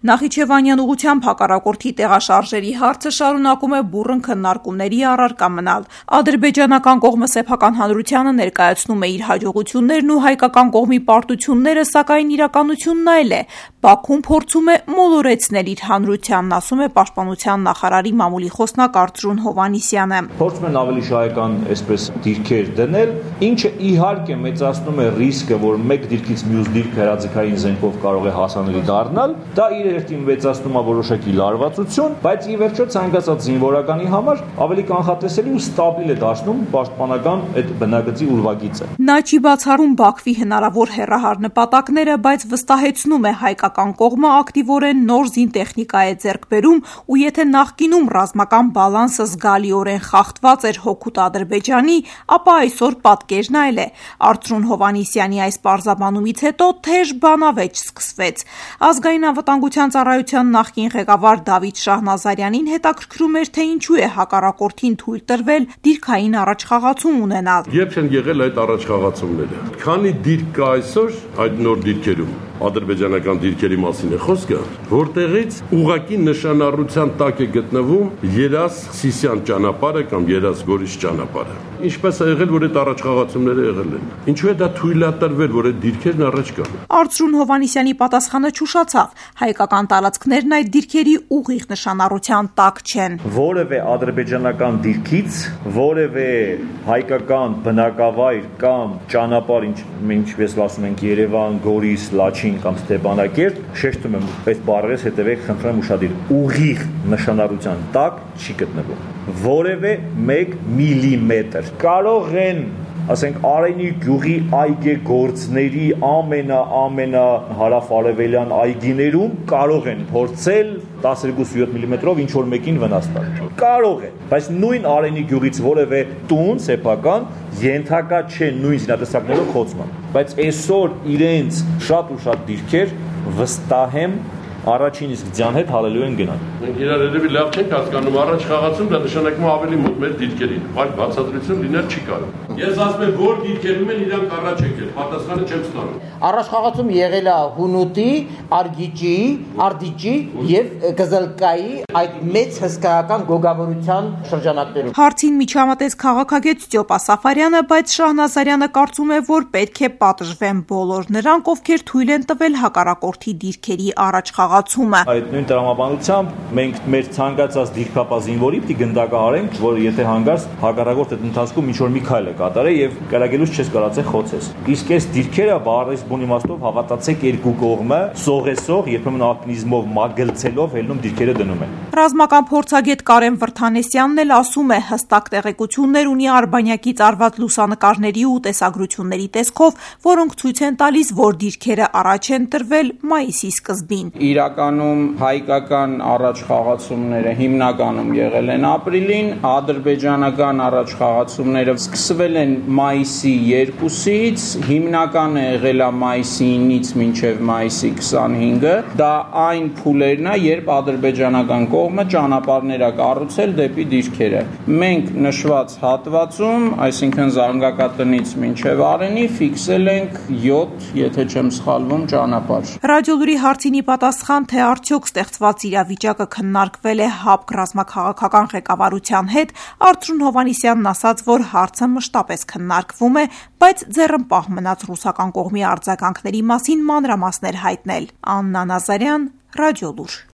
Նախիջևանյան ուղղությամբ հակառակորդի տեղաշարժերի հարցը շարունակում է բուռն քննարկումների առարկա մնալ։ Ադրբեջանական կողմը սեփական հանրությանը ներկայացնում է իր հաջողություններն ու հայկական կողմի պարտությունները, սակայն իրականությունն այլ է։ Բաքուն փորձում է մոլորեցնել իր հանրությանն, ասում է Պաշտպանության նախարարի մամուլի խոսնակ Արծրուն Հովհաննիսյանը։ Փորձում են ավելի շահեկան այսպես դիրքեր դնել, ինչը իհարկե մեծացնում է ռիսկը, որ մեկ դիրքից մյուս դիրք հրաձգային զենքով կարող է հասանելի դառնալ։ Դա իր երթին մեծացնում է որոշակի լարվածություն, բայց ի վերջո ցանկացած զինվորականի համար ավելի կանխատեսելի ու ստաբիլ է դարձնում պաշտպանական այդ բնագծի ուրվագիծը։ Նա չի բացառում Բաքվի հնարավոր հեռահար նպատակները, բայց վստահեցնում է հայկական կողմը ակտիվորեն նոր զինտեխնիկա է ձեռք բերում, ու եթե նախկինում ռազմական բալանսը զգալիորեն խախտված էր հօգուտ Ադրբեջանի, ապա այսօր պատկերն այլ է։ Արծրուն Հովհաննիսյանի այս պարզաբանումից հետո թեժ բանավեճ սկսվեց։ Ազգային անվտանգության ծառայության նախկին ղեկավար Դավիթ Շահնազարյանին հետաքրքրում էր, թե ինչու է հակառակորդին թույլ տրվել դիրքային առաջխաղացում ունենալ։ Երբ են եղել այդ առաջխաղացումները, քանի դիրք կա այսօր այդ նոր դիրքերում, ադրբեջանական դիրքերի մասին է խոսքը, որտեղից ուղղակի նշանառության տակ է գտնվում Երաս-Սիսիան ճանապարհը կամ Երաս-Գորիս ճանապարհը։ Ինչպես է եղել, որ այդ առաջխաղացումները եղել են։ Ինչու է դա թույլատրվել, որ այդ դիրքերն առաջ գան։ Արծրուն Հովհաննիսյանի պատասխանը չուշացավ։ Հայկական տարածքներն այդ դիրքերի ուղիղ նշանառության տակ չեն։ Որևէ ադրբեջանական դիրքից, որևէ հայկական բնակավայր կամ ճանապարհ, ինչպես ասում ենք Երևան, Գորիս, Լաչին կամ Ստեփանակերտ, շեշտում եմ, այս բառերից հետևեք, խնդրեմ ուշադիր, ուղիղ նշանառության տակ չի գտնվում։ Որևէ 1 միլիմետր։ Կարող են, ասենք, Արենի գյուղի այգեգործների ամենա հարավ-արևելյան այգիներում կարող են փորձել 12-7 մմ-ով ինչ-որ մեկին վնաս տալ։ Կարող են, բայց նույն Արենի գյուղից որևէ տուն սեփական ենթակա չէ նույն զինատեսակներով խոցման։ Բայց այսօր իրենց շատ ու շատ դիրքեր վստահ եմ առաջին իսկ ձյան հետ հալելու են գնալ։ Մենք իրար երևի լավ չենք հասկանում, առաջ խաղացում դա նշանակում է ավելի մոտ մեր դիրքերին, այլ բացատրություն լինել չի կարող։ Ես ասում եմ, որ դիրքերում են իրանք առաջ եկել, պատասխանը չեմ ստանում։ Առաջ խաղացում եղել է Հունուտի, Արգիջի, Արդիջի եւ Գզելկայի այդ մեծ հսկայական գոգավորության շրջանակներում։ Հարցին միջամտեց քաղաքագետ Ստյոպա Սաֆարյանը, բայց Շահնազարյանը կարծում է, որ պետք է պատժվեն բոլոր նրանք, ովքեր թույլ են տվել հակառակորդի դիրքերի առաջխաղացումը։ Այդ նույն տրամաբանությամբ մենք մեր ցանկացած դիրքապահ զինվորի պիտի գնդակահարենք, որ եթե հանգարց հակառակորդը այդ ընթացքում ինչ-որ մի քայլ է կատարել եւ կրակելուց չես կարացել խոցես։ Իսկ այս դիրքերը բառից բուն իմաստով հավատացեք երկու կողմը սողեսող, երբեմն ալպինիզմով մագլցելով ելնում դիրքերը դնում են։ Ռազմական փորձագետ Կարեն Վրթանեսյանն էլ ասում է, հստակ տեղեկություններ ունի Արբանյակից արված լուսանկարների ու տեսագրությունների տեսքով, որոնք ցույց են տալիս, որ դիրքերը առաջ են տրվել մայիսի սկզբին։ Իրականում հայկական առաջխաղացումները հիմնականում եղել են ապրիլին, ադրբեջանական առաջխաղացումները սկսվել են մայիսի 2-ից, հիմնականը եղել է մայիսի 9-ից մինչև մայիսի 25-ը, դա այն փուլերն է, երբ ադրբեջանական կողմը ճանապարհներ է կառուցել դեպի դիրքերը։ Մենք նշված հատվածում, այսինքն Զանգակատնից մինչև Արենի, ֆիքսել ենք 7, եթե չեմ սխալվում, ճանապարհ։ Ռադիոլուրի հարցինի պատասխան, թե արդյոք ստեղծված իրավիճակը քննարկվել է ՀԱՊԿ ռազմաքաղաքական ղեկավարության հետ, Արծրուն Հովհաննիսյանն ասաց, որ հարցը մշտապես քննարկվում է, բայց ձեռնպահ մնաց ռուսական կողմի արձագանքների մասին մանրամասներ հայտնել։ Աննա Նազարյան, Ռադիոլուր։